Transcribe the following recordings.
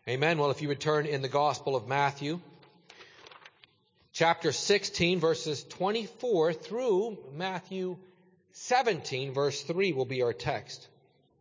Amen. Well, if you would turn in the Gospel of Matthew, chapter 16, verses 24 through Matthew 17, verse 3 will be our text.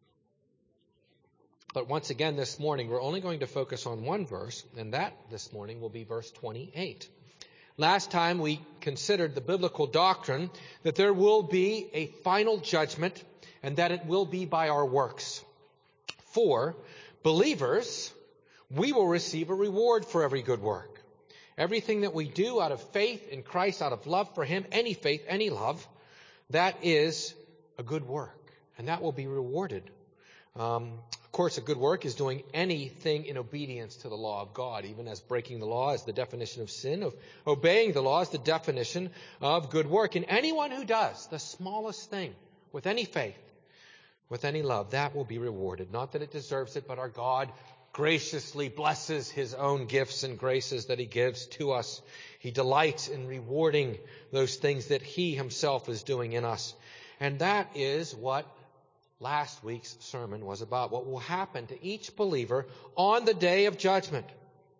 But once again this morning, we're only going to focus on one verse, and that this morning will be verse 28. Last time we considered the biblical doctrine that there will be a final judgment and that it will be by our works. For believers, we will receive a reward for every good work. Everything that we do out of faith in Christ, out of love for Him, any faith, any love, that is a good work, and that will be rewarded. Of course, a good work is doing anything in obedience to the law of God, even as breaking the law is the definition of sin, of obeying the law is the definition of good work. And anyone who does the smallest thing with any faith, with any love, that will be rewarded. Not that it deserves it, but our God graciously blesses His own gifts and graces that He gives to us. He delights in rewarding those things that He Himself is doing in us. And that is what last week's sermon was about. What will happen to each believer on the day of judgment.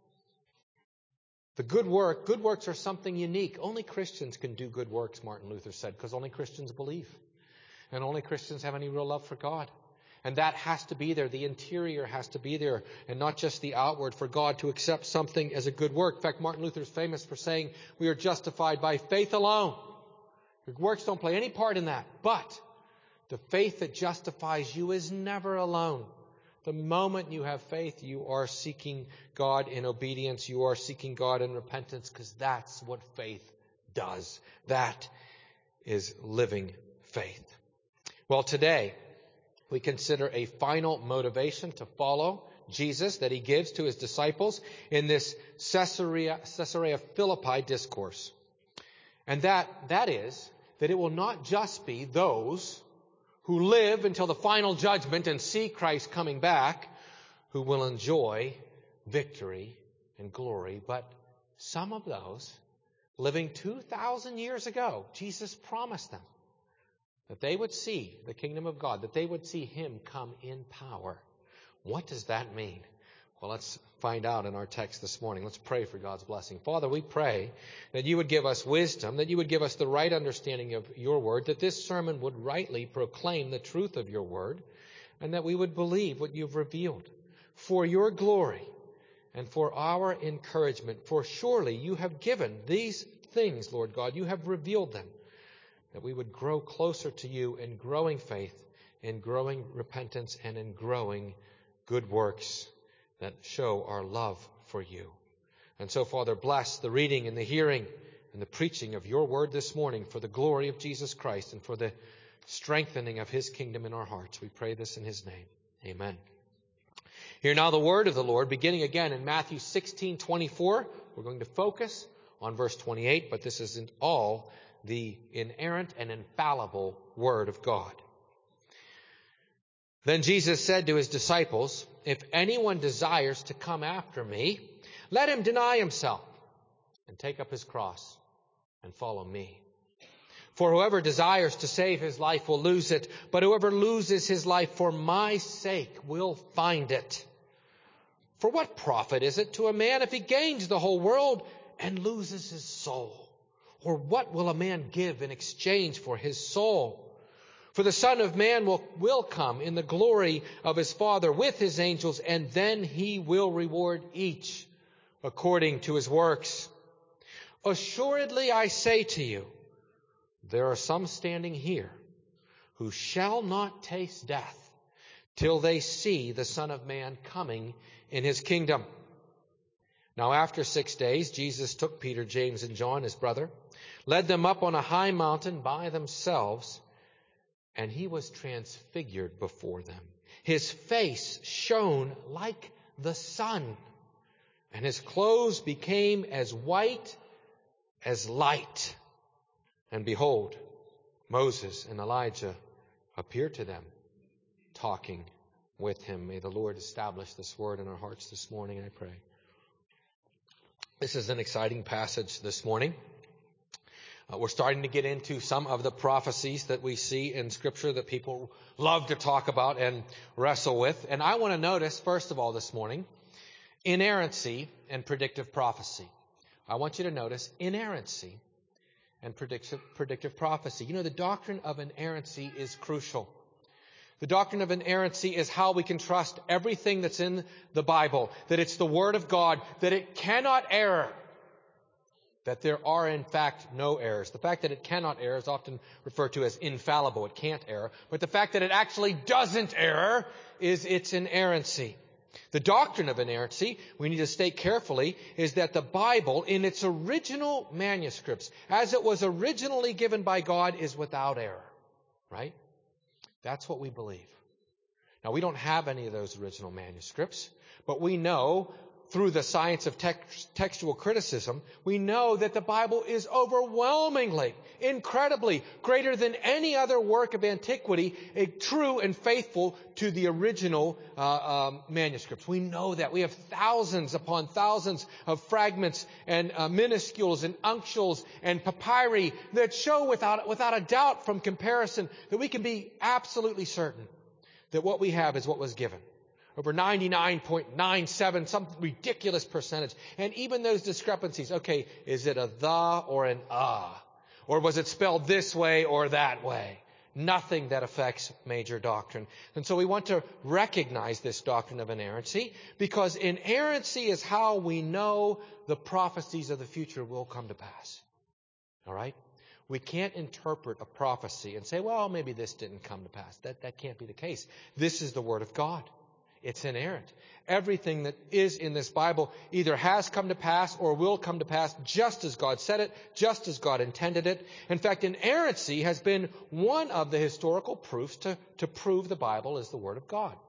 The good works are something unique. Only Christians can do good works, Martin Luther said, because only Christians believe. And only Christians have any real love for God. And that has to be there. The interior has to be there, and not just the outward, for God to accept something as a good work. In fact, Martin Luther is famous for saying we are justified by faith alone. Your works don't play any part in that. But the faith that justifies you is never alone. The moment you have faith, you are seeking God in obedience. You are seeking God in repentance, because that's what faith does. That is living faith. Well, today we consider a final motivation to follow Jesus that He gives to His disciples in this Caesarea Philippi discourse. And that is that it will not just be those who live until the final judgment and see Christ coming back who will enjoy victory and glory, but some of those living 2,000 years ago, Jesus promised them that they would see the kingdom of God, that they would see Him come in power. What does that mean? Well, let's find out in our text this morning. Let's pray for God's blessing. Father, we pray that You would give us wisdom, that You would give us the right understanding of Your word, that this sermon would rightly proclaim the truth of Your word, and that we would believe what You've revealed for Your glory and for our encouragement. For surely You have given these things, Lord God. You have revealed them, that we would grow closer to You in growing faith, in growing repentance, and in growing good works that show our love for You. And so, Father, bless the reading and the hearing and the preaching of Your word this morning for the glory of Jesus Christ and for the strengthening of His kingdom in our hearts. We pray this in His name. Amen. Hear now the word of the Lord, beginning again in Matthew 16:24. We're going to focus on verse 28, but this isn't all the inerrant and infallible word of God. Then Jesus said to His disciples, "If anyone desires to come after Me, let him deny himself and take up his cross and follow Me. For whoever desires to save his life will lose it, but whoever loses his life for My sake will find it. For what profit is it to a man if he gains the whole world and loses his soul? Or what will a man give in exchange for his soul? For the Son of Man will come in the glory of His Father with His angels, and then He will reward each according to his works. Assuredly, I say to you, there are some standing here who shall not taste death till they see the Son of Man coming in His kingdom." Now after 6 days, Jesus took Peter, James, and John, His brother, led them up on a high mountain by themselves, and He was transfigured before them. His face shone like the sun, and His clothes became as white as light. And behold, Moses and Elijah appeared to them, talking with Him. May the Lord establish this word in our hearts this morning, I pray. This is an exciting passage this morning. We're starting to get into some of the prophecies that we see in Scripture that people love to talk about and wrestle with. And I want to notice, first of all, this morning, Inerrancy and predictive prophecy. I want you to notice inerrancy and predictive prophecy. You know, the doctrine of inerrancy is crucial. The doctrine of inerrancy is how we can trust everything that's in the Bible, that it's the Word of God, that it cannot err, that there are in fact no errors. The fact that it cannot err is often referred to as infallible. It can't err. But the fact that it actually doesn't err is its inerrancy. The doctrine of inerrancy, we need to state carefully, is that the Bible, in its original manuscripts, as it was originally given by God, is without error. Right? That's what we believe. Now, we don't have any of those original manuscripts, but we know through the science of textual criticism, we know that the Bible is overwhelmingly, incredibly, greater than any other work of antiquity, true and faithful to the original manuscripts. We know that. We have thousands upon thousands of fragments and minuscules and uncials and papyri that show without a doubt from comparison that we can be absolutely certain that what we have is what was given. Over 99.97, some ridiculous percentage. And even those discrepancies, okay, is it a the or an Or was it spelled this way or that way? Nothing that affects major doctrine. And so we want to recognize this doctrine of inerrancy, because inerrancy is how we know the prophecies of the future will come to pass. All right? We can't interpret a prophecy and say, well, maybe this didn't come to pass. That can't be the case. This is the Word of God. It's inerrant. Everything that is in this Bible either has come to pass or will come to pass just as God said it, just as God intended it. In fact, inerrancy has been one of the historical proofs to prove the Bible is the Word of God,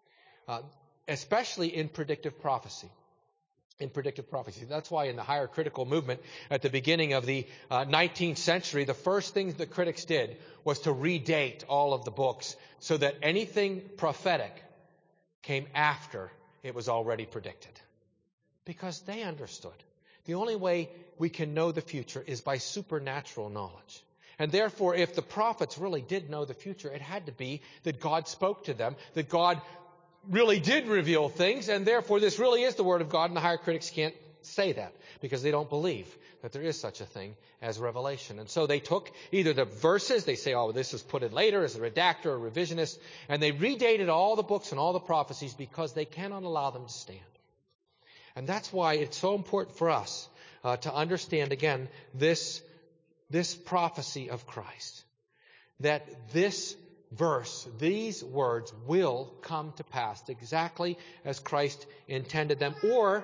especially in predictive prophecy. In predictive prophecy. That's why in the higher critical movement at the beginning of the 19th century, the first thing the critics did was to redate all of the books so that anything prophetic came after it was already predicted. Because they understood. The only way we can know the future is by supernatural knowledge. And therefore, if the prophets really did know the future, it had to be that God spoke to them, that God really did reveal things, and therefore this really is the Word of God, and the higher critics can't say that because they don't believe that there is such a thing as revelation. And so they took either the verses, they say, oh, this was put in later as a redactor or revisionist, and they redated all the books and all the prophecies because they cannot allow them to stand. And that's why it's so important for us to understand, again, this prophecy of Christ. That this verse, these words will come to pass exactly as Christ intended them, or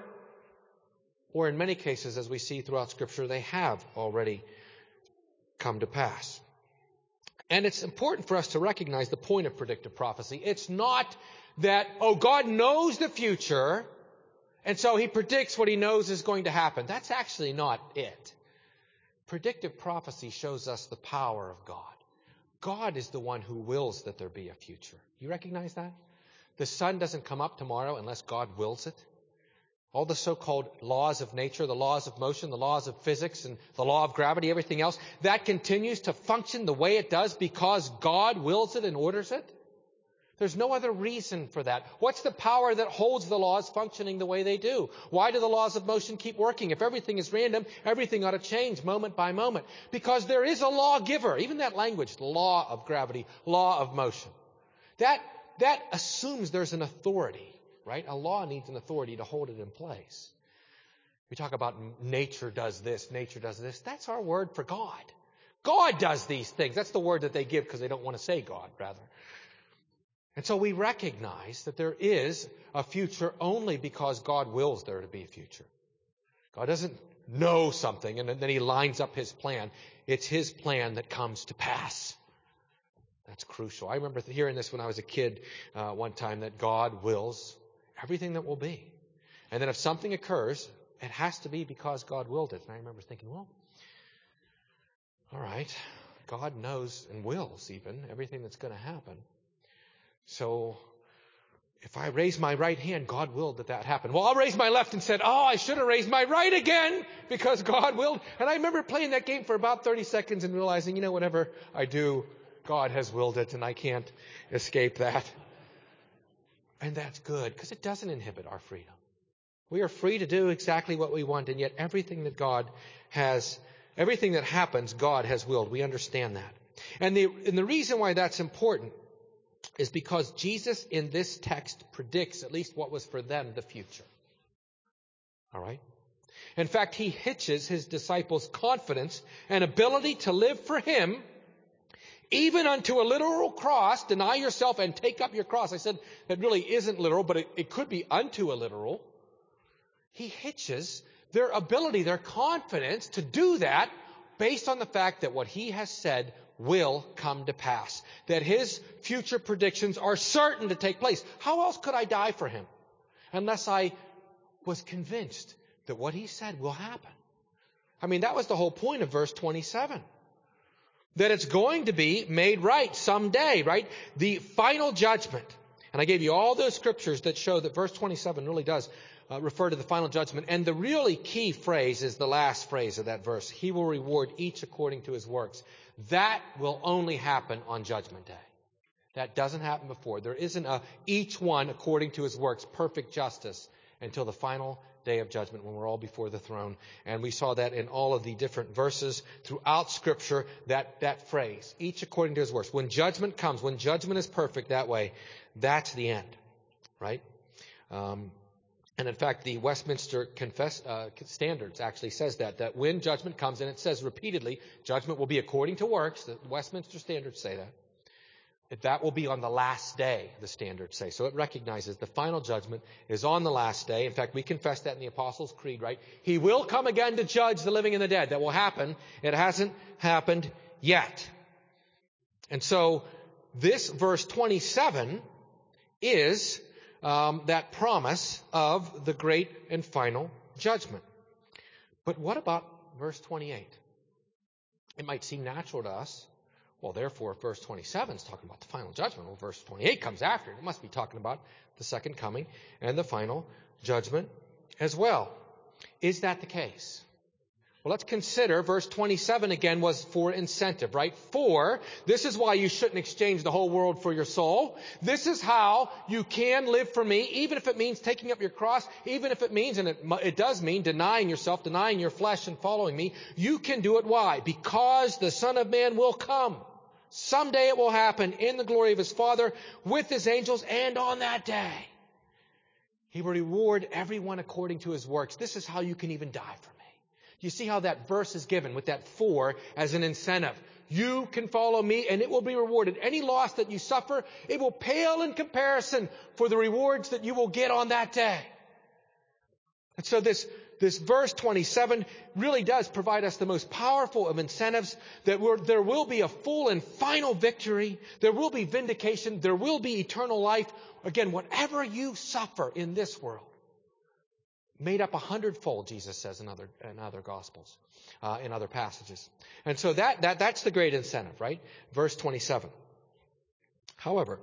in many cases, as we see throughout Scripture, they have already come to pass. And it's important for us to recognize the point of predictive prophecy. It's not that, oh, God knows the future, and so He predicts what He knows is going to happen. That's actually not it. Predictive prophecy shows us the power of God. God is the one who wills that there be a future. You recognize that? The sun doesn't come up tomorrow unless God wills it. All the so-called laws of nature, the laws of motion, the laws of physics, and the law of gravity, everything else, that continues to function the way it does because God wills it and orders it. There's no other reason for that. What's the power that holds the laws functioning the way they do? Why do the laws of motion keep working? If everything is random, everything ought to change moment by moment. Because there is a lawgiver. Even that language, the law of gravity, law of motion. That assumes there's an authority, right? A law needs an authority to hold it in place. We talk about nature does this, nature does this. That's our word for God. God does these things. That's the word that they give because they don't want to say God, rather. And so we recognize that there is a future only because God wills there to be a future. God doesn't know something and then He lines up His plan. It's His plan that comes to pass. That's crucial. I remember hearing this when I was a kid one time, that God wills everything that will be. And then if something occurs, it has to be because God willed it. And I remember thinking, well, all right, God knows and wills even everything that's going to happen. So if I raise my right hand, God willed that happened. Well, I'll raise my left and said, oh, I should have raised my right again because God willed. And I remember playing that game for about 30 seconds and realizing, whatever I do, God has willed it and I can't escape that. And that's good because it doesn't inhibit our freedom. We are free to do exactly what we want, and yet everything that happens, God has willed. We understand that. And the reason why that's important is because Jesus in this text predicts at least what was for them the future. All right? In fact, he hitches his disciples' confidence and ability to live for him even unto a literal cross. Deny yourself and take up your cross. I said that really isn't literal, but it could be unto a literal. He hitches their ability, their confidence to do that based on the fact that what he has said will come to pass. That his future predictions are certain to take place. How else could I die for him unless I was convinced that what he said will happen? I mean, that was the whole point of verse 27. That it's going to be made right someday, right? The final judgment. And I gave you all those scriptures that show that verse 27 really does refer to the final judgment. And the really key phrase is the last phrase of that verse. He will reward each according to his works. That will only happen on Judgment Day. That doesn't happen before. There isn't each one according to his works, perfect justice, until the final day of judgment when we're all before the throne. And we saw that in all of the different verses throughout Scripture, that phrase, each according to his works. When judgment comes, when judgment is perfect that way, that's the end, right? And in fact, the Westminster Standards actually says that when judgment comes, and it says repeatedly, judgment will be according to works. The Westminster Standards say that. That will be on the last day, the standards say. So it recognizes the final judgment is on the last day. In fact, we confess that in the Apostles' Creed, right? He will come again to judge the living and the dead. That will happen. It hasn't happened yet. And so this verse 27 is that promise of the great and final judgment. But what about verse 28? It might seem natural to us. Well, therefore, if verse 27 is talking about the final judgment, well, verse 28 comes after it. It must be talking about the second coming and the final judgment as well. Is that the case? Well, let's consider verse 27 again was for incentive, right? For, this is why you shouldn't exchange the whole world for your soul. This is how you can live for me, even if it means taking up your cross, even if it means, and it does mean denying yourself, denying your flesh and following me. You can do it. Why? Because the Son of Man will come. Someday it will happen in the glory of his Father with his angels, and on that day he will reward everyone according to his works. This is how you can even die for me. You see how that verse is given with that for as an incentive. You can follow me and it will be rewarded. Any loss that you suffer, it will pale in comparison for the rewards that you will get on that day. And so this verse 27 really does provide us the most powerful of incentives that there will be a full and final victory. There will be vindication. There will be eternal life. Again, whatever you suffer in this world, made up 100-fold, Jesus says in other Gospels, in other passages. And so that's the great incentive, right? Verse 27. However,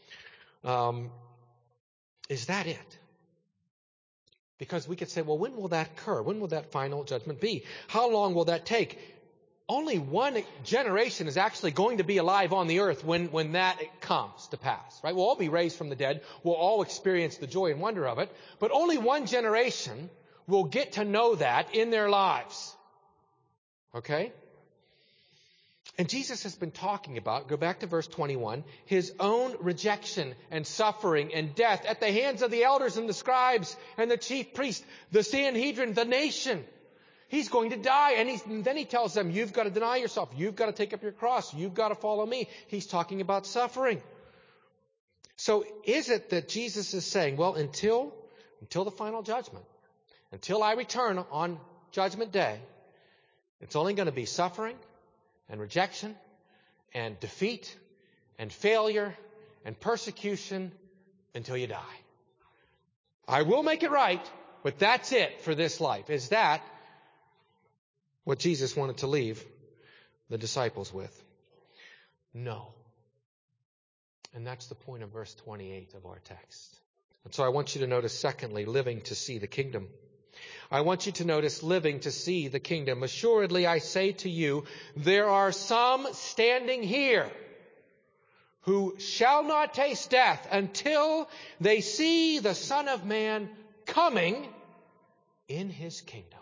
is that it? Because we could say, well, when will that occur? When will that final judgment be? How long will that take? Only one generation is actually going to be alive on the earth when that comes to pass, right? We'll all be raised from the dead. We'll all experience the joy and wonder of it. But only one generation will get to know that in their lives. Okay? And Jesus has been talking about, go back to verse 21, his own rejection and suffering and death at the hands of the elders and the scribes and the chief priests, the Sanhedrin, the nation. He's going to die. And then he tells them, you've got to deny yourself. You've got to take up your cross. You've got to follow me. He's talking about suffering. So is it that Jesus is saying, well, until the final judgment, until I return on Judgment Day, it's only going to be suffering and rejection and defeat and failure and persecution until you die. I will make it right, but that's it for this life. Is that what Jesus wanted to leave the disciples with? No. And that's the point of verse 28 of our text. And so I want you to notice, secondly, living to see the kingdom. I want you to notice living to see the kingdom. Assuredly, I say to you, there are some standing here who shall not taste death until they see the Son of Man coming in his kingdom.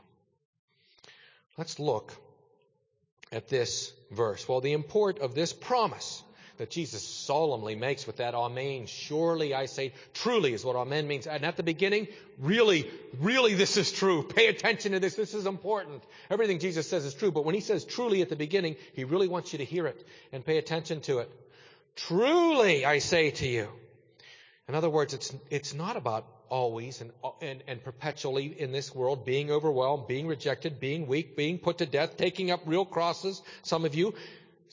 Let's look at this verse. Well, the import of this promise that Jesus solemnly makes with that amen, surely I say, truly is what amen means. And at the beginning, really this is true. Pay attention to this. This is important. Everything Jesus says is true. But when he says truly at the beginning, he really wants you to hear it and pay attention to it. Truly I say to you. In other words, it's not about always and perpetually in this world being overwhelmed, being rejected, being weak, being put to death, taking up real crosses. Some of you,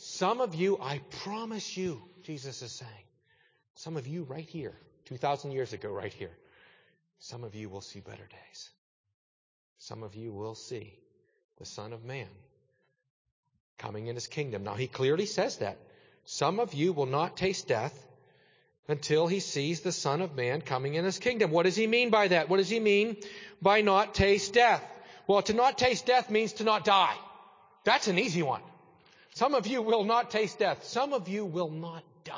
I promise you, Jesus is saying, some of you right here, 2,000 years ago right here, some of you will see better days. Some of you will see the Son of Man coming in his kingdom. Now, he clearly says that. Some of you will not taste death until he sees the Son of Man coming in his kingdom. What does he mean by that? What does he mean by not taste death? Well, to not taste death means to not die. That's an easy one. Some of you will not taste death. Some of you will not die.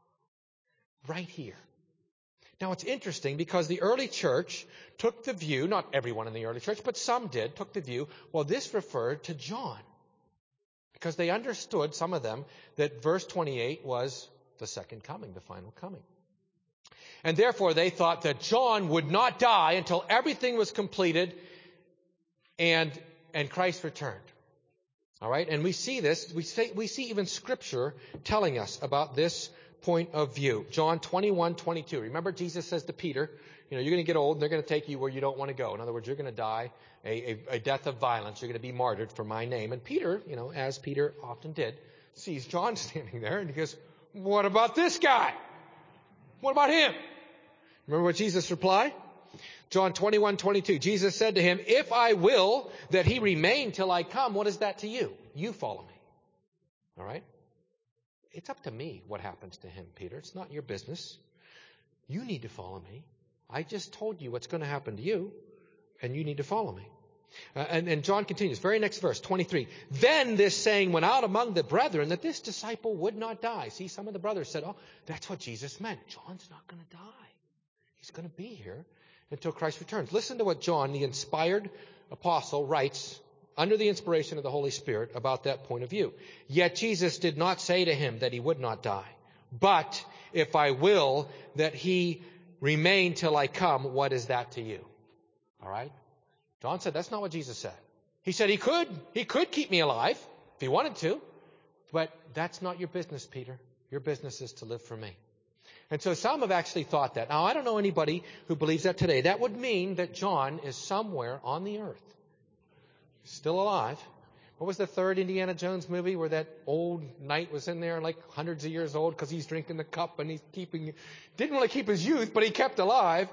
Right here. Now, it's interesting because the early church took the view, not everyone in the early church, but some did, took the view, well, this referred to John. Because they understood, some of them, that verse 28 was the second coming, the final coming. And therefore, they thought that John would not die until everything was completed and Christ returned. All right? And we see this, we see even Scripture telling us about this point of view. John 21:22. Remember, Jesus says to Peter, you're going to get old and they're going to take you where you don't want to go. In other words, you're going to die a death of violence. You're going to be martyred for my name. And Peter, as Peter often did, sees John standing there and he goes, what about this guy? What about him? Remember what Jesus replied? John 21:22. Jesus said to him, if I will that he remain till I come, what is that to you? You follow me. All right? It's up to me what happens to him, Peter. It's not your business. You need to follow me. I just told you what's going to happen to you, and you need to follow me. And John continues, very next verse, 23. Then this saying went out among the brethren that this disciple would not die. See, some of the brothers said, oh, that's what Jesus meant. John's not going to die. He's going to be here until Christ returns. Listen to what John, the inspired apostle, writes under the inspiration of the Holy Spirit about that point of view. Yet Jesus did not say to him that he would not die. But if I will that he remain till I come, what is that to you? All right? John said that's not what Jesus said. He said he could keep me alive if he wanted to. But that's not your business, Peter. Your business is to live for me. And so some have actually thought that. Now, I don't know anybody who believes that today. That would mean that John is somewhere on the earth, still alive. What was the third Indiana Jones movie where that old knight was in there, like hundreds of years old, because he's drinking the cup and didn't really keep his youth, but he kept alive.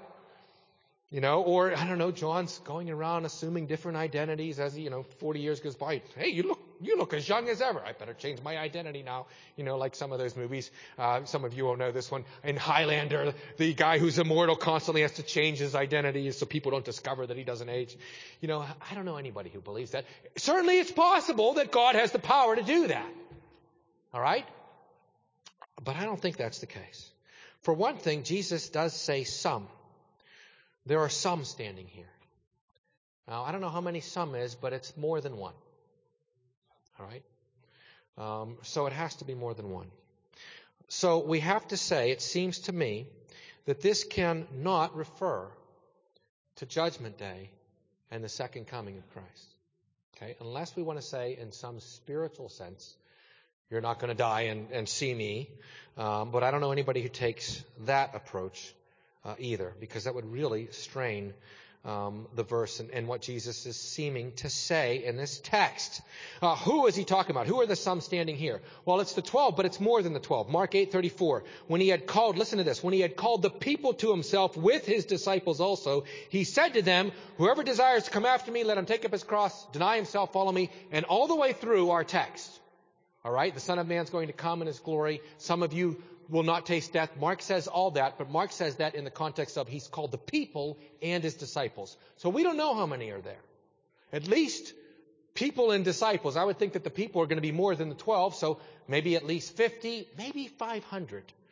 Or, I don't know, John's going around assuming different identities as 40 years goes by. Hey, you look as young as ever. I better change my identity now. Like some of those movies. Some of you will know this one. In Highlander, the guy who's immortal constantly has to change his identity so people don't discover that he doesn't age. I don't know anybody who believes that. Certainly it's possible that God has the power to do that. All right? But I don't think that's the case. For one thing, Jesus does say some. There are some standing here. Now, I don't know how many some is, but it's more than one. All right? So it has to be more than one. So we have to say, it seems to me, that this cannot refer to Judgment Day and the second coming of Christ. Okay? Unless we want to say, in some spiritual sense, you're not going to die and see me. But I don't know anybody who takes that approach either, because that would really strain the verse and what Jesus is seeming to say in this text. Who is he talking about? Who are the some standing here? Well, it's the 12, but it's more than the 12. Mark 8:34. When he had called, listen to this, when he had called the people to himself with his disciples also, he said to them, whoever desires to come after me, let him take up his cross, deny himself, follow me. And all the way through our text, all right, the Son of Man's going to come in his glory. Some of you will not taste death. Mark says all that, but Mark says that in the context of he's called the people and his disciples. So we don't know how many are there. At least people and disciples. I would think that the people are going to be more than the 12, so maybe at least 50, maybe 500.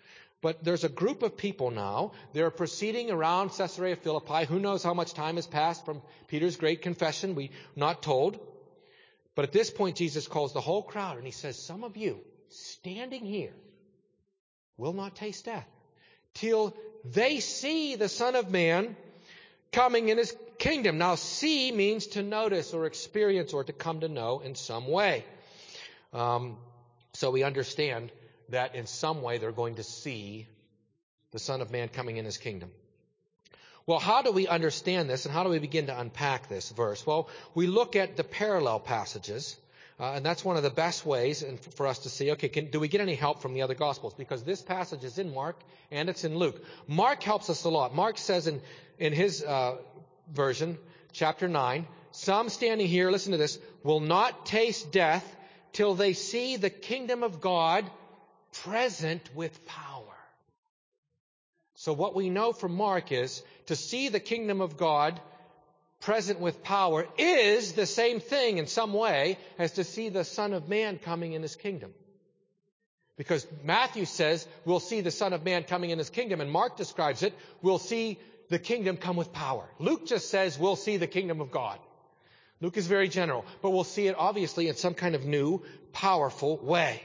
But there's a group of people now. They're proceeding around Caesarea Philippi. Who knows how much time has passed from Peter's great confession? We're not told. But at this point, Jesus calls the whole crowd and he says, some of you standing here will not taste death till they see the Son of Man coming in his kingdom. Now, see means to notice or experience or to come to know in some way. So we understand that in some way they're going to see the Son of Man coming in his kingdom. Well, how do we understand this and how do we begin to unpack this verse? Well, we look at the parallel passages, and that's one of the best ways for us to see, okay, do we get any help from the other Gospels? Because this passage is in Mark and it's in Luke. Mark helps us a lot. Mark says in his version, chapter 9, some standing here, listen to this, will not taste death till they see the kingdom of God present with power. So what we know from Mark is to see the kingdom of God present with power is the same thing in some way as to see the Son of Man coming in his kingdom. Because Matthew says we'll see the Son of Man coming in his kingdom, and Mark describes it, we'll see the kingdom come with power. Luke just says we'll see the kingdom of God. Luke is very general, but we'll see it obviously in some kind of new, powerful way.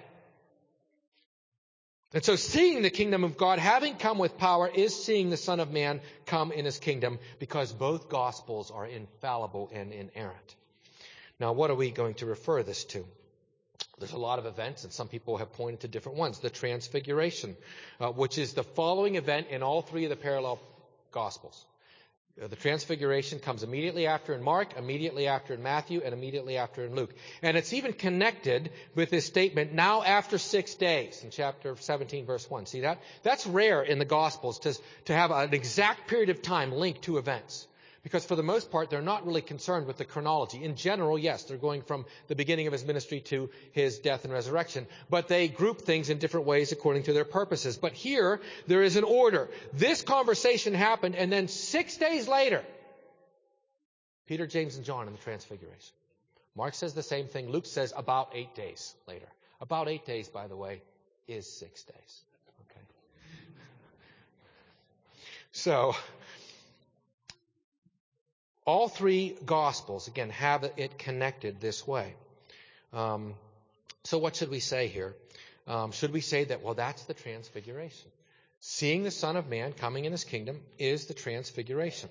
And so seeing the kingdom of God having come with power is seeing the Son of Man come in his kingdom, because both Gospels are infallible and inerrant. Now, what are we going to refer this to? There's a lot of events, and some people have pointed to different ones. The Transfiguration, which is the following event in all three of the parallel Gospels. The Transfiguration comes immediately after in Mark, immediately after in Matthew, and immediately after in Luke. And it's even connected with this statement, now after 6 days, in chapter 17, verse 1. See that? That's rare in the Gospels to have an exact period of time linked to events. Because for the most part, they're not really concerned with the chronology. In general, yes, they're going from the beginning of his ministry to his death and resurrection. But they group things in different ways according to their purposes. But here, there is an order. This conversation happened, and then 6 days later, Peter, James, and John in the Transfiguration. Mark says the same thing. Luke says about 8 days later. About 8 days, by the way, is 6 days. Okay. So all three Gospels, again, have it connected this way. So what should we say here? Should we say that, well, that's the Transfiguration? Seeing the Son of Man coming in his kingdom is the Transfiguration.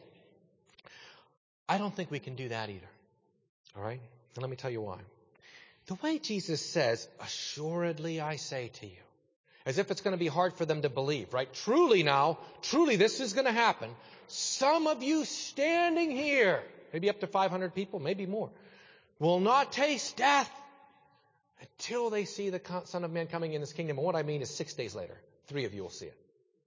I don't think we can do that either. All right? And let me tell you why. The way Jesus says, assuredly I say to you, as if it's going to be hard for them to believe, right? Truly this is going to happen. Some of you standing here, maybe up to 500 people, maybe more, will not taste death until they see the Son of Man coming in his kingdom. And what I mean is 6 days later, 3 of you will see it.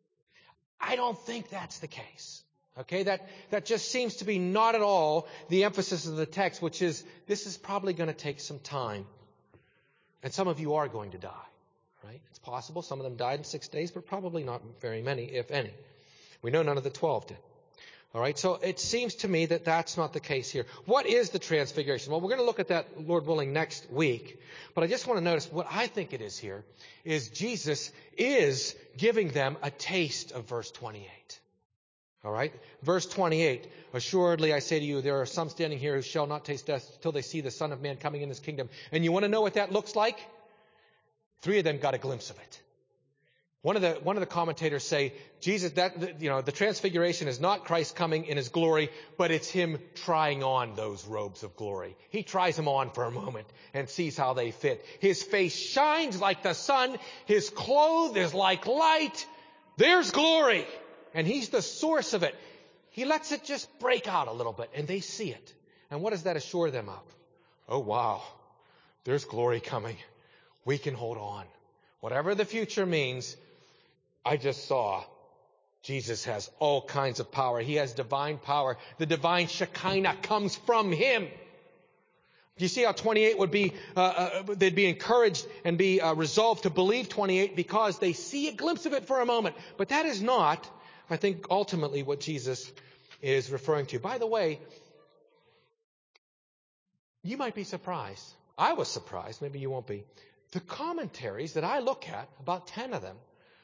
I don't think that's the case. Okay, that just seems to be not at all the emphasis of the text, which is this is probably going to take some time. And some of you are going to die. Right? It's possible some of them died in 6 days, but probably not very many, if any. We know none of the 12 did. All right, so it seems to me that that's not the case here. What is the Transfiguration? Well, we're going to look at that, Lord willing, next week. But I just want to notice what I think it is here is Jesus is giving them a taste of verse 28. All right, verse 28, assuredly I say to you, there are some standing here who shall not taste death till they see the Son of Man coming in his kingdom. And you want to know what that looks like? 3 of them got a glimpse of it. One of the commentators say, the Transfiguration is not Christ coming in his glory, but it's him trying on those robes of glory. He tries them on for a moment and sees how they fit. His face shines like the sun. His clothes is like light. There's glory. And he's the source of it. He lets it just break out a little bit, and they see it. And what does that assure them of? Oh, wow. There's glory coming. We can hold on. Whatever the future means, I just saw Jesus has all kinds of power. He has divine power. The divine Shekinah comes from him. Do you see how 28 would be, they'd be encouraged and be resolved to believe 28 because they see a glimpse of it for a moment. But that is not, I think, ultimately what Jesus is referring to. By the way, you might be surprised. I was surprised. Maybe you won't be. The commentaries that I look at, about 10 of them,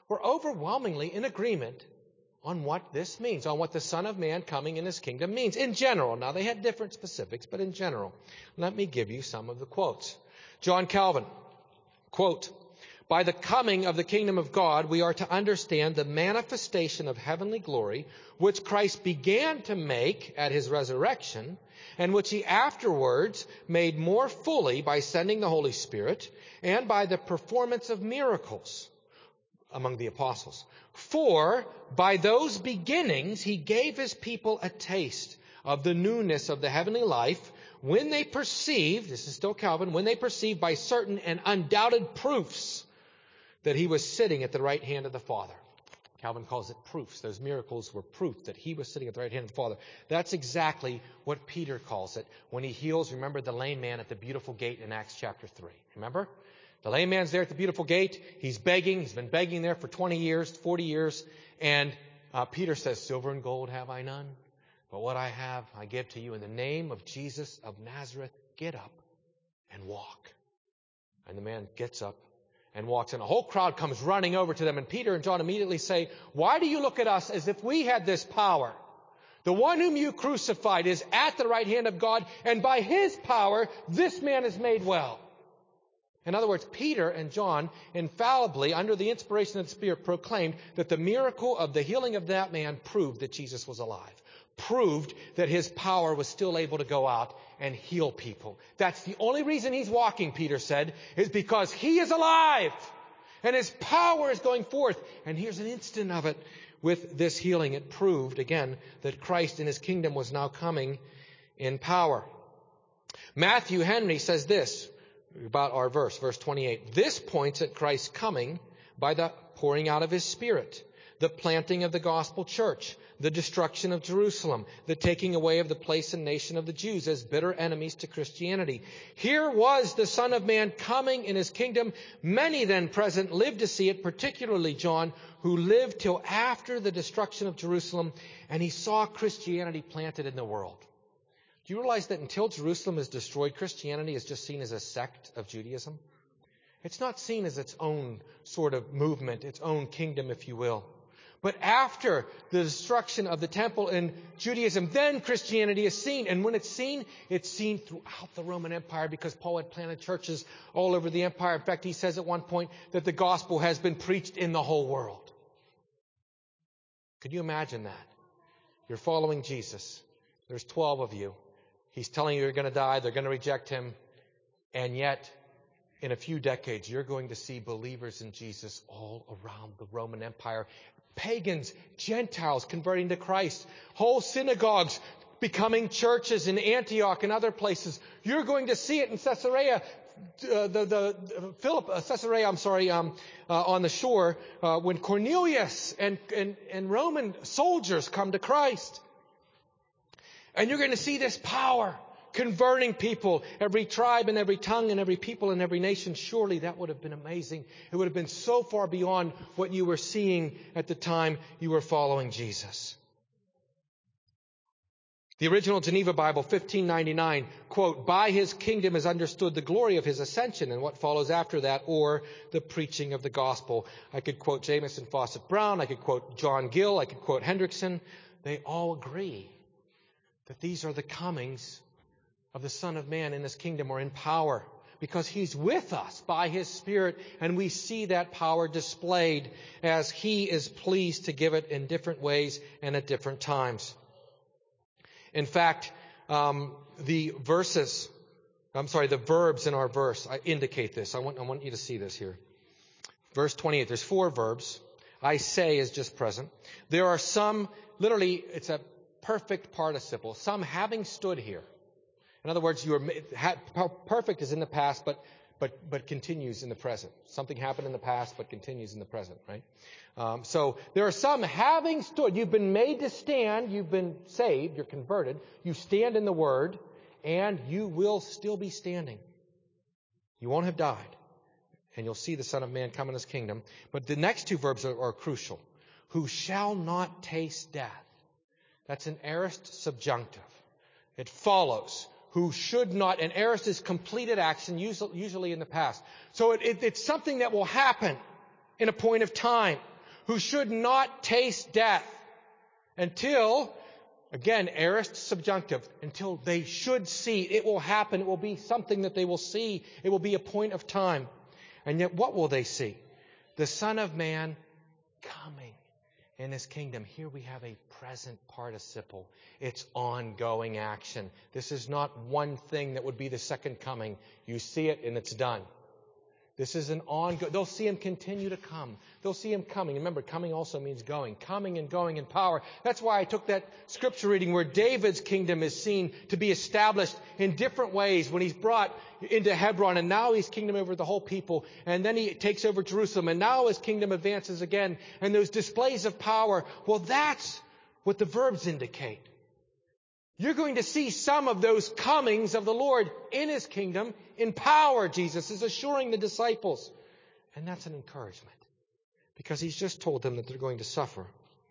were overwhelmingly in agreement on what this means, on what the Son of Man coming in his kingdom means in general. Now, they had different specifics, but in general. Let me give you some of the quotes. John Calvin, quote, "By the coming of the kingdom of God, we are to understand the manifestation of heavenly glory, which Christ began to make at his resurrection, and which he afterwards made more fully by sending the Holy Spirit and by the performance of miracles among the apostles. For by those beginnings he gave his people a taste of the newness of the heavenly life, when they perceived," this is still Calvin, "when they perceived by certain and undoubted proofs that he was sitting at the right hand of the Father." Calvin calls it proofs. Those miracles were proof that he was sitting at the right hand of the Father. That's exactly what Peter calls it when he heals, remember, the lame man at the beautiful gate in Acts chapter 3. Remember? The lame man's there at the beautiful gate. He's begging. He's been begging there for 20 years, 40 years. And Peter says, "Silver and gold have I none, but what I have I give to you. In the name of Jesus of Nazareth, get up and walk." And the man gets up and walks, and a whole crowd comes running over to them. And Peter and John immediately say, "Why do you look at us as if we had this power? The one whom you crucified is at the right hand of God, and by his power this man is made well." In other words, Peter and John infallibly, under the inspiration of the Spirit, proclaimed that the miracle of the healing of that man proved that Jesus was alive, proved that his power was still able to go out and heal people. That's the only reason he's walking, Peter said, is because he is alive and his power is going forth. And here's an instant of it with this healing. It proved, again, that Christ in his kingdom was now coming in power. Matthew Henry says this about our verse 28. "This points at Christ's coming by the pouring out of his Spirit, the planting of the gospel church, the destruction of Jerusalem, the taking away of the place and nation of the Jews as bitter enemies to Christianity. Here was the Son of Man coming in his kingdom. Many then present lived to see it, particularly John, who lived till after the destruction of Jerusalem, and he saw Christianity planted in the world." Do you realize that until Jerusalem is destroyed, Christianity is just seen as a sect of Judaism? It's not seen as its own sort of movement, its own kingdom, if you will. But after the destruction of the temple in Judaism, then Christianity is seen. And when it's seen throughout the Roman Empire, because Paul had planted churches all over the empire. In fact, he says at one point that the gospel has been preached in the whole world. Could you imagine that? You're following Jesus. There's 12 of you. He's telling you you're going to die. They're going to reject him. And yet, in a few decades, you're going to see believers in Jesus all around the Roman Empire. Pagans, Gentiles converting to Christ. Whole synagogues becoming churches in Antioch and other places. You're going to see it in Caesarea. On the shore, when Cornelius and Roman soldiers come to Christ. And you're going to see this power converting people, every tribe and every tongue and every people and every nation. Surely that would have been amazing. It would have been so far beyond what you were seeing at the time you were following Jesus. The original Geneva Bible, 1599, quote, "By his kingdom is understood the glory of his ascension and what follows after that, or the preaching of the gospel." I could quote Jamieson Fawcett Brown. I could quote John Gill. I could quote Hendrickson. They all agree that these are the comings of the Son of Man in his kingdom or in power, because he's with us by his Spirit, and we see that power displayed as he is pleased to give it in different ways and at different times. In fact, the verbs in our verse indicate this. I want you to see this here. Verse 28, there's 4 verbs. I say is just present. There are some, literally, it's a perfect participle. Some having stood here. In other words, perfect is in the past, but continues in the present. Something happened in the past, but continues in the present, right? So there are some having stood. You've been made to stand. You've been saved. You're converted. You stand in the Word, and you will still be standing. You won't have died. And you'll see the Son of Man come in his kingdom. But the next 2 verbs are crucial. Who shall not taste death. That's an aorist subjunctive. It follows. Who should not. An aorist is completed action, usually in the past. So it's something that will happen in a point of time. who should not taste death until, again, aorist subjunctive, until they should see. It will happen. It will be something that they will see. It will be a point of time. And yet what will they see? The Son of Man coming in His kingdom. Here we have a present participle. It's ongoing action. This is not one thing that would be the second coming. You see it and it's done. This is an ongoing. They'll see Him continue to come. They'll see Him coming. Remember, coming also means going. Coming and going in power. That's why I took that scripture reading where David's kingdom is seen to be established in different ways when he's brought into Hebron, and now he's kingdom over the whole people, and then he takes over Jerusalem, and now his kingdom advances again, and those displays of power. Well, that's what the verbs indicate. You're going to see some of those comings of the Lord in His kingdom in power, Jesus is assuring the disciples. And that's an encouragement, because He's just told them that they're going to suffer.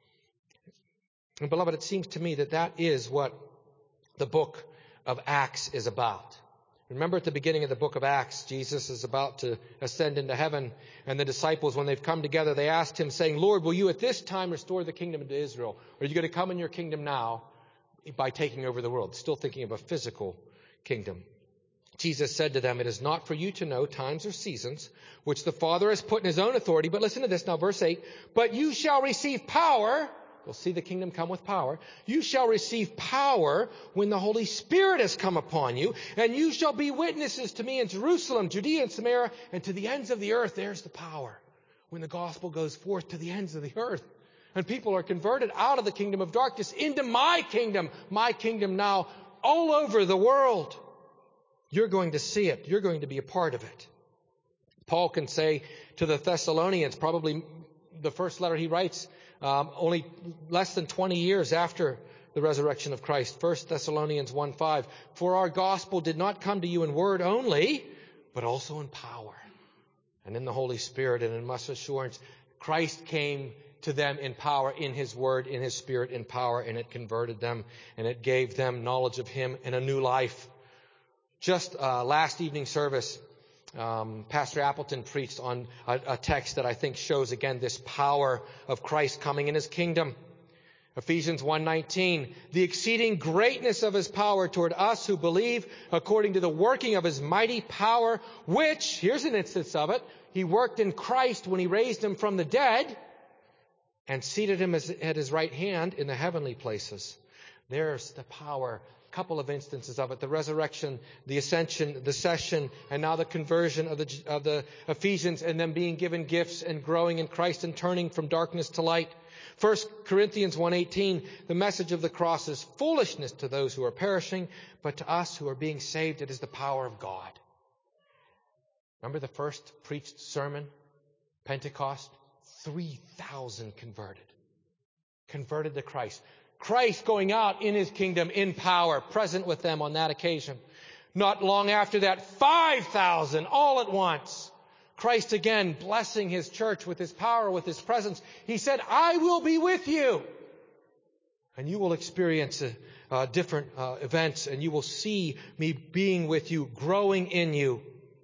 And beloved, it seems to me that that is what the book of Acts is about. Remember at the beginning of the book of Acts, Jesus is about to ascend into heaven, and the disciples, when they've come together, they asked Him, saying, Lord, will you at this time restore the kingdom to Israel? Or are you going to come in your kingdom now by taking over the world? Still thinking of a physical kingdom. Jesus said to them, it is not for you to know times or seasons, which the Father has put in His own authority. But listen to this now, verse 8. But you shall receive power. We'll see the kingdom come with power. You shall receive power when the Holy Spirit has come upon you, and you shall be witnesses to me in Jerusalem, Judea and Samaria, and to the ends of the earth. There's the power. When the gospel goes forth to the ends of the earth, and people are converted out of the kingdom of darkness into my kingdom now, all over the world. You're going to see it. You're going to be a part of it. Paul can say to the Thessalonians, probably the first letter he writes, only less than 20 years after the resurrection of Christ. 1 Thessalonians 1:5. For our gospel did not come to you in word only, but also in power and in the Holy Spirit and in much assurance. Christ came to them in power, in His word, in His Spirit, in power, and it converted them, and it gave them knowledge of Him and a new life. Just last evening service, Pastor Appleton preached on a text that I think shows again this power of Christ coming in His kingdom. Ephesians 1:19, the exceeding greatness of His power toward us who believe, according to the working of His mighty power, which, here's an instance of it, He worked in Christ when He raised Him from the dead and seated Him at His right hand in the heavenly places. There's the power. A couple of instances of it. The resurrection, the ascension, the session, and now the conversion of the Ephesians, and them being given gifts and growing in Christ and turning from darkness to light. 1 Corinthians 1:18, the message of the cross is foolishness to those who are perishing, but to us who are being saved, it is the power of God. Remember the first preached sermon, Pentecost? 3,000 converted to Christ. Christ going out in His kingdom in power, present with them on that occasion. Not long after that, 5,000 all at once. Christ again blessing His church with His power, with His presence. He said, I will be with you. And you will experience different events, and you will see me being with you, growing in you.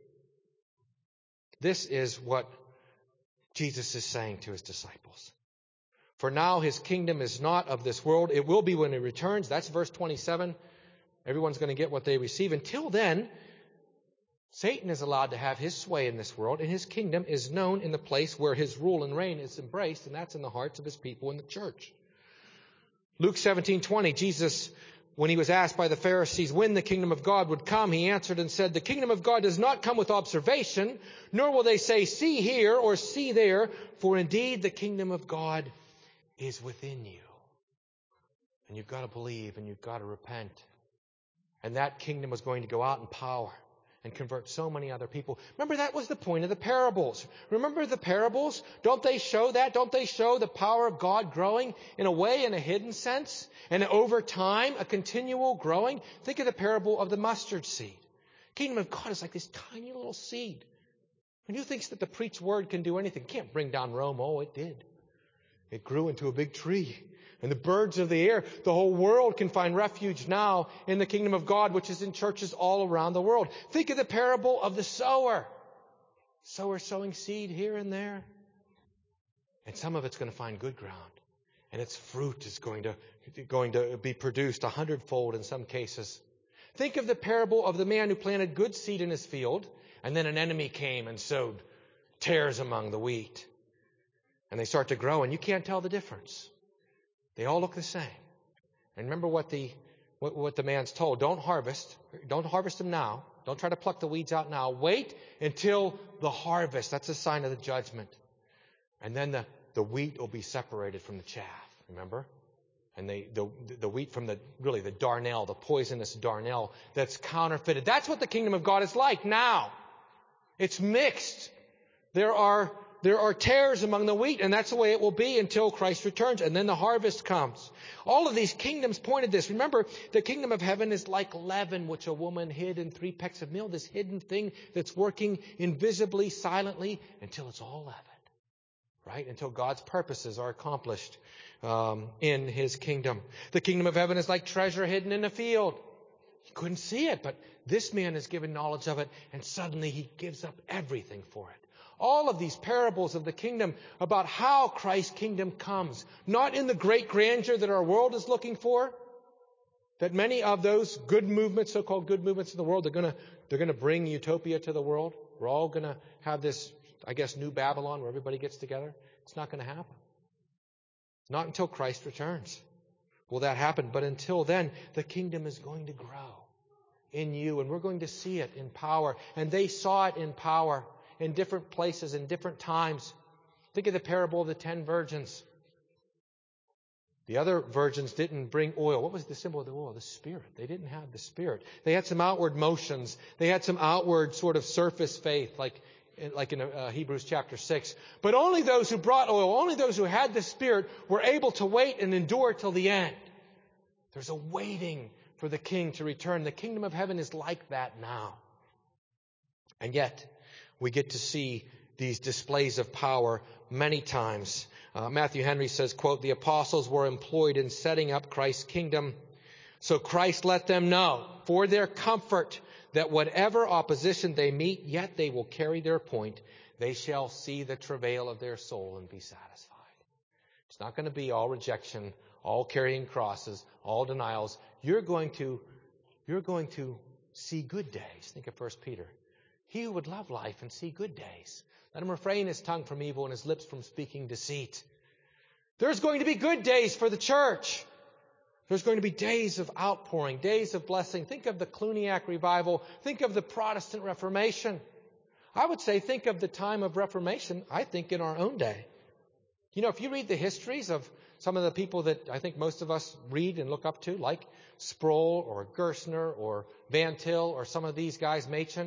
This is what Jesus is saying to His disciples. For now His kingdom is not of this world. It will be when He returns. That's verse 27. Everyone's going to get what they receive. Until then, Satan is allowed to have his sway in this world, and his kingdom is known in the place where his rule and reign is embraced, and that's in the hearts of His people in the church. Luke 17:20, Jesus, when He was asked by the Pharisees when the kingdom of God would come, He answered and said, the kingdom of God does not come with observation, nor will they say, see here or see there, for indeed the kingdom of God is within you. And you've got to believe, and you've got to repent. And that kingdom was going to go out in power and convert so many other people. Remember, that was the point of the parables. Remember the parables? Don't they show that? Don't they show the power of God growing in a way, in a hidden sense? And over time, a continual growing? Think of the parable of the mustard seed. Kingdom of God is like this tiny little seed. And who thinks that the preached word can do anything? It can't bring down Rome. Oh, it did. It grew into a big tree. And the birds of the air, the whole world can find refuge now in the kingdom of God, which is in churches all around the world. Think of the parable of the sower. Sower sowing seed here and there. And some of it's going to find good ground. And its fruit is going to be produced 100-fold in some cases. Think of the parable of the man who planted good seed in his field, and then an enemy came and sowed tares among the wheat. And they start to grow, and you can't tell the difference. They all look the same. And remember what the man's told. Don't harvest them now. Don't try to pluck the weeds out now. Wait until the harvest. That's a sign of the judgment. And then the wheat will be separated from the chaff. Remember? And the wheat from the darnel, the poisonous darnel that's counterfeited. That's what the kingdom of God is like now. It's mixed. There are tares among the wheat, and that's the way it will be until Christ returns, and then the harvest comes. All of these kingdoms pointed this. Remember, the kingdom of heaven is like leaven, which a woman hid in 3 pecks of meal, this hidden thing that's working invisibly, silently, until it's all leavened. Right? Until God's purposes are accomplished in His kingdom. The kingdom of heaven is like treasure hidden in a field. He couldn't see it, but this man is given knowledge of it, and suddenly he gives up everything for it. All of these parables of the kingdom about how Christ's kingdom comes, not in the great grandeur that our world is looking for, that many of those good movements, so-called good movements in the world, they're going to bring utopia to the world. We're all going to have this, I guess, new Babylon where everybody gets together. It's not going to happen. Not until Christ returns will that happen. But until then, the kingdom is going to grow in you, and we're going to see it in power. And they saw it in power in different places, in different times. Think of the parable of the 10 virgins. The other virgins didn't bring oil. What was the symbol of the oil? The Spirit. They didn't have the Spirit. They had some outward motions. They had some outward sort of surface faith, like in Hebrews chapter 6. But only those who brought oil, only those who had the Spirit were able to wait and endure till the end. There's a waiting for the King to return. The kingdom of heaven is like that now. And yet, we get to see these displays of power many times. Matthew Henry says, quote, "The apostles were employed in setting up Christ's kingdom. So Christ let them know, for their comfort, that whatever opposition they meet, yet they will carry their point. They shall see the travail of their soul and be satisfied." It's not going to be all rejection, all carrying crosses, all denials. You're going to see good days. Think of 1 Peter. He who would love life and see good days, let him refrain his tongue from evil and his lips from speaking deceit. There's going to be good days for the church. There's going to be days of outpouring, days of blessing. Think of the Cluniac revival. Think of the Protestant Reformation. I would say think of the time of Reformation, I think, in our own day. You know, if you read the histories of some of the people that I think most of us read and look up to, like Sproul or Gerstner or Van Til or some of these guys, Machen,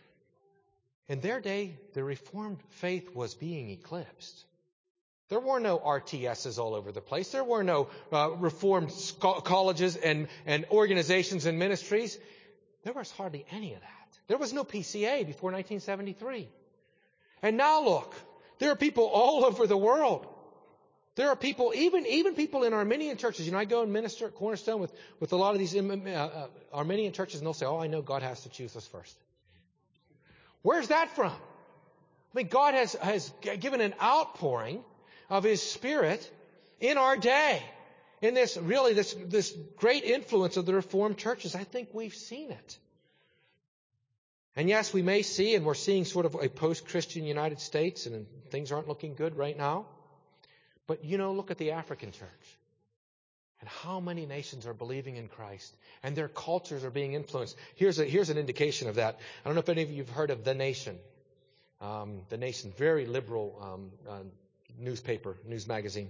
in their day, the Reformed faith was being eclipsed. There were no RTSs all over the place. There were no Reformed colleges and organizations and ministries. There was hardly any of that. There was no PCA before 1973. And now look, there are people all over the world. There are people, even people in Arminian churches. You know, I go and minister at Cornerstone with a lot of these Arminian churches, and they'll say, "Oh, I know God has to choose us first." Where's that from? I mean, God has given an outpouring of His Spirit in our day. In this great influence of the Reformed churches. I think we've seen it. And yes, we may see, and we're seeing sort of a post-Christian United States, and things aren't looking good right now. But, you know, look at the African church. And how many nations are believing in Christ, and their cultures are being influenced. Here's an indication of that. I don't know if any of you have heard of The Nation. The Nation, very liberal newspaper, news magazine.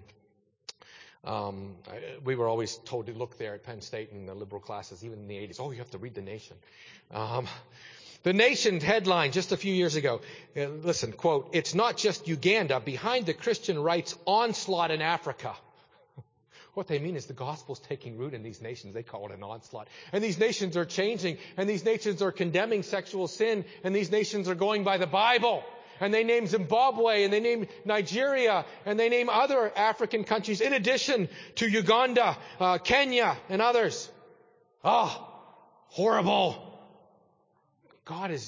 We were always told to look there at Penn State in the liberal classes, even in the 80s. Oh, you have to read The Nation. The Nation headline just a few years ago. Listen, quote, "It's not just Uganda behind the Christian rights onslaught in Africa." What they mean is the gospel's taking root in these nations. They call it an onslaught. And these nations are changing. And these nations are condemning sexual sin. And these nations are going by the Bible. And they name Zimbabwe. And they name Nigeria. And they name other African countries in addition to Uganda, Kenya, and others. Oh, horrible.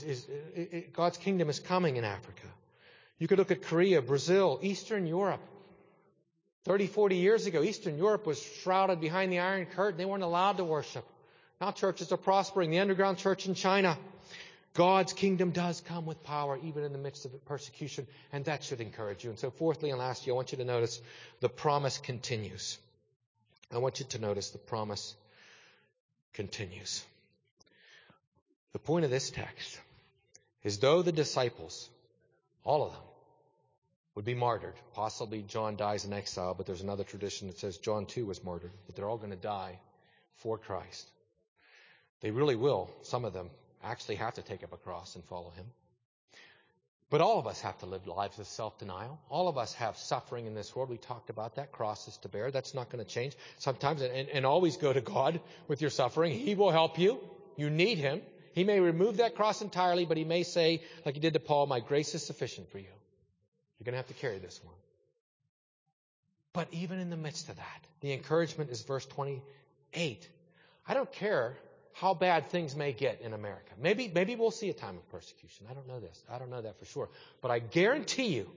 God's kingdom is coming in Africa. You could look at Korea, Brazil, Eastern Europe. 30, 40 years ago, Eastern Europe was shrouded behind the Iron Curtain. They weren't allowed to worship. Now churches are prospering. The underground church in China. God's kingdom does come with power, even in the midst of persecution, and that should encourage you. And so fourthly and lastly, I want you to notice the promise continues. I want you to notice the promise continues. The point of this text is though the disciples, all of them, would be martyred. Possibly John dies in exile, but there's another tradition that says John too was martyred. But they're all going to die for Christ. They really will, some of them, actually have to take up a cross and follow him. But all of us have to live lives of self-denial. All of us have suffering in this world. We talked about that. Crosses to bear. That's not going to change. Sometimes, and always go to God with your suffering. He will help you. You need him. He may remove that cross entirely, but he may say, like he did to Paul, my grace is sufficient for you. You're going to have to carry this one. But even in the midst of that, the encouragement is verse 28. I don't care how bad things may get in America. Maybe we'll see a time of persecution. I don't know this. I don't know that for sure. But I guarantee you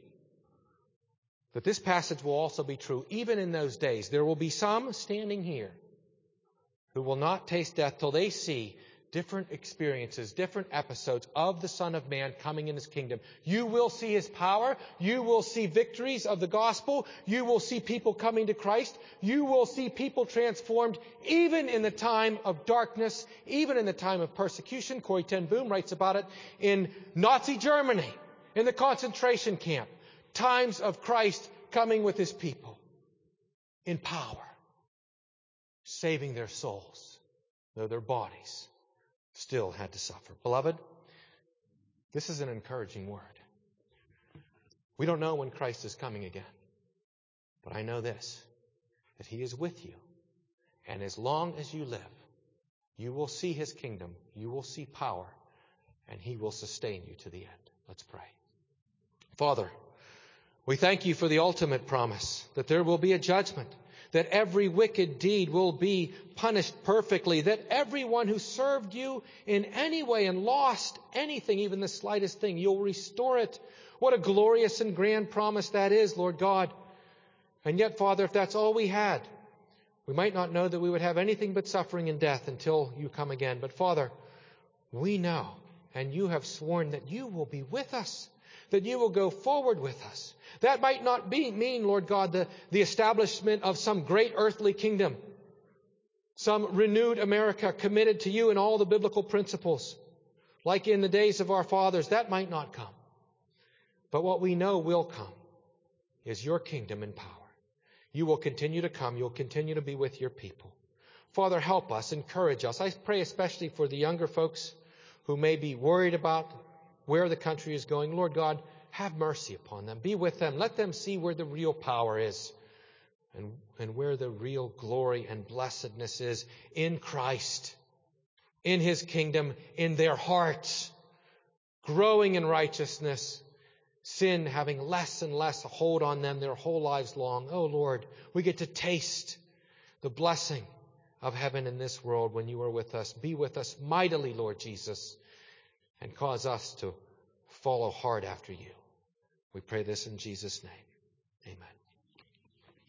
that this passage will also be true. Even in those days, there will be some standing here who will not taste death till they see different experiences, different episodes of the Son of Man coming in his kingdom. You will see his power. You will see victories of the gospel. You will see people coming to Christ. You will see people transformed even in the time of darkness, even in the time of persecution. Corrie ten Boom writes about it in Nazi Germany, in the concentration camp. Times of Christ coming with his people in power, saving their souls, though their bodies still had to suffer. Beloved, this is an encouraging word. We don't know when Christ is coming again. But I know this, that he is with you. And as long as you live, you will see his kingdom, you will see power, and he will sustain you to the end. Let's pray. Father, we thank you for the ultimate promise, that there will be a judgment, that every wicked deed will be punished perfectly, that everyone who served you in any way and lost anything, even the slightest thing, you'll restore it. What a glorious and grand promise that is, Lord God. And yet, Father, if that's all we had, we might not know that we would have anything but suffering and death until you come again. But Father, we know, and you have sworn that you will be with us, that you will go forward with us. That might not mean, Lord God, the establishment of some great earthly kingdom, some renewed America committed to you in all the biblical principles, like in the days of our fathers. That might not come. But what we know will come is your kingdom and power. You will continue to come. You'll continue to be with your people. Father, help us, encourage us. I pray especially for the younger folks who may be worried about where the country is going. Lord God, have mercy upon them. Be with them. Let them see where the real power is and where the real glory and blessedness is in Christ, in his kingdom, in their hearts, growing in righteousness, sin having less and less a hold on them their whole lives long. Oh Lord, we get to taste the blessing of heaven in this world when you are with us. Be with us mightily, Lord Jesus, and cause us to follow hard after you. We pray this in Jesus' name. Amen.